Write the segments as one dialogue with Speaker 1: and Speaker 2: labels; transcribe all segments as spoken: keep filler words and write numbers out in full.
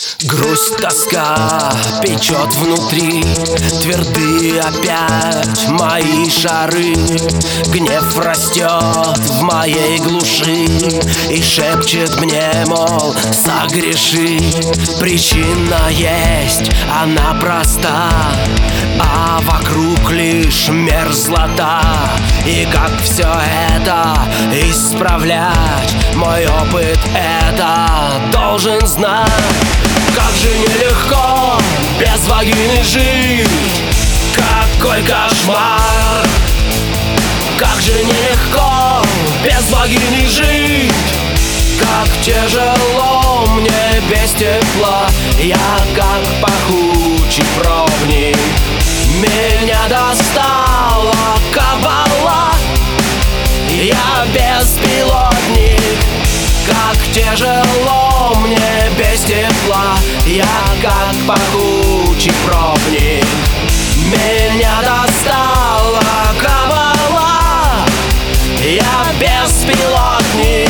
Speaker 1: Грусть, тоска печет внутри, тверды опять мои шары. Гнев растет в моей глуши и шепчет мне, мол, согреши. Причина есть, она проста, а вокруг лишь мерзлота. И как все это исправлять, мой опыт это должен знать. Как же нелегко без вагины жить, какой кошмар. Как же нелегко без вагины жить, как тяжело мне без тепла. Я как пахучий пробник, меня достала кабала. Я беспилотник, как тяжело мне без тепла. Я как пахучий пробник, меня достала кабала. Я беспилотник.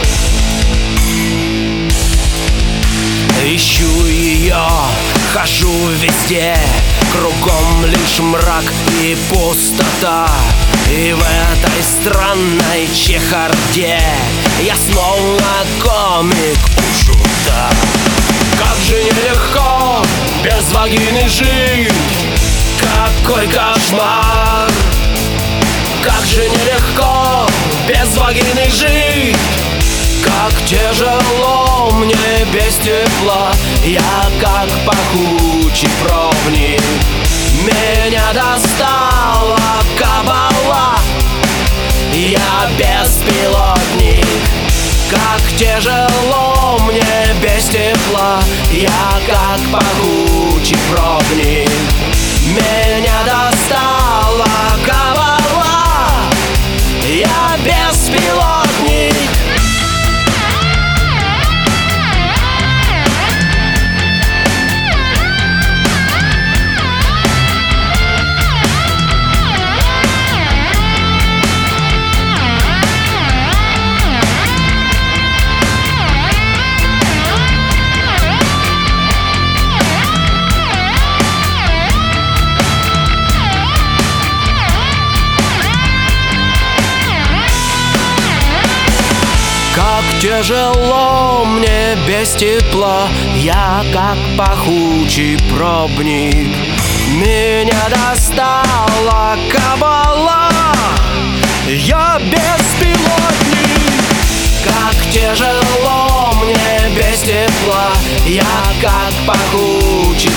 Speaker 1: Ищу ее, хожу везде, кругом лишь мрак и пустота. И в этой странной чехарде я словно комик у шута. Как же нелегко без вагины жить, какой кошмар. Как же нелегко без вагины жить, как тяжело мне без тепла. Я как пахучий пробник, меня достала кабала. Я беспилотник, как тяжело мне без тепла. Я как пахучий пробник, меня достала кабала. Я беспилотник. Как тяжело мне без тепла. Я как пахучий пробник, меня достала кабала. Я беспилотник, как тяжело мне без тепла. Я как пахучий